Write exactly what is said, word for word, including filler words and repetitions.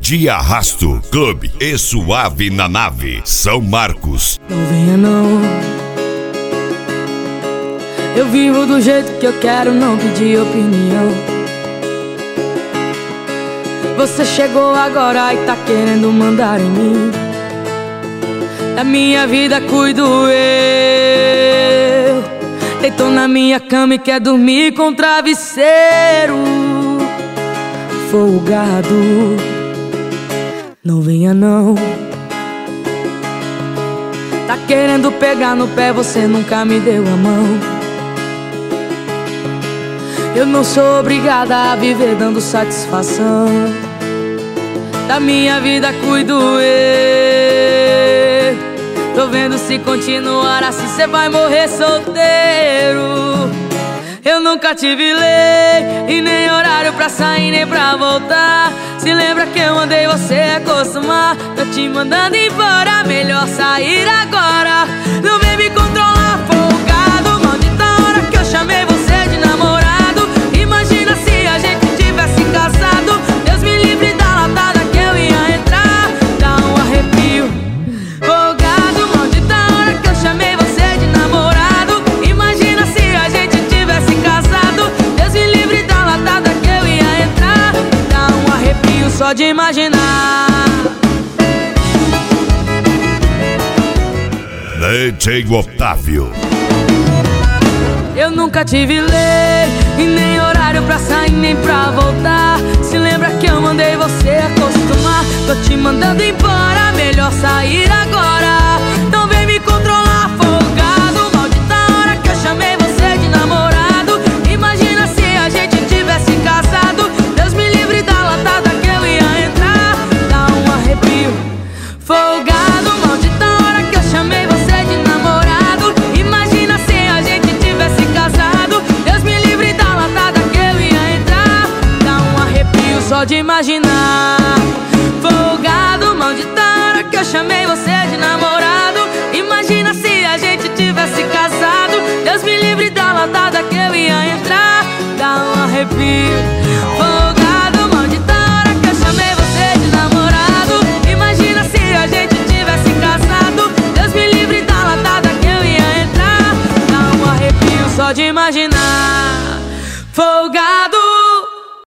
De Arrasto, Clube e Suave na Nave, São Marcos. Não venha não, eu vivo do jeito que eu quero, não pedi opinião. Você chegou agora e tá querendo mandar em mim. Da minha vida cuido eu. Deitou na minha cama e quer dormir com travesseiro folgado. Não venha não, tá querendo pegar no pé, você nunca me deu a mão. Eu não sou obrigada a viver dando satisfação. Da minha vida cuido eu. Tô vendo se continuar assim cê vai morrer solteiro. Eu nunca tive lei e nem horário pra sair nem pra voltar. Se lembra que eu mandei você acostumar. Tô te mandando embora, melhor sair agora. Não vem me controlar, folgado. Maldita hora que eu chamei você de namorado. Imagina se a gente tivesse casado. Deus me livre da latada que eu ia entrar. Dá um arrepio, folgado. Maldita hora que eu chamei você de namorado. Imagina se a gente tivesse casado. Deus me livre da latada que eu ia entrar. Dá um arrepio só de imaginar. D J Otávio. Eu nunca tive lei e nem horário pra sair nem pra voltar. Se lembra que eu mandei você acostumar. Tô te mandando embora, melhor sair agora. Não vem me controlar, folgado. Maldita hora que eu chamei você de namorado. Imagina se a gente tivesse casado. Deus me livre da latada que eu ia entrar. Dá um arrepio, folgado. Maldita hora que eu chamei você de namorado. Imagina se a gente tivesse casado. Deus me livre da latada que eu ia entrar. Dá um arrepio só de imaginar. Folgado, maldita hora que eu chamei você de namorado. Imagina se a gente tivesse casado. Deus me livre da latada que eu ia entrar. Dá um arrepio, folgado, maldita hora que eu chamei você de namorado. Imagina se a gente tivesse casado. Deus me livre da latada que eu ia entrar. Dá um arrepio só de imaginar.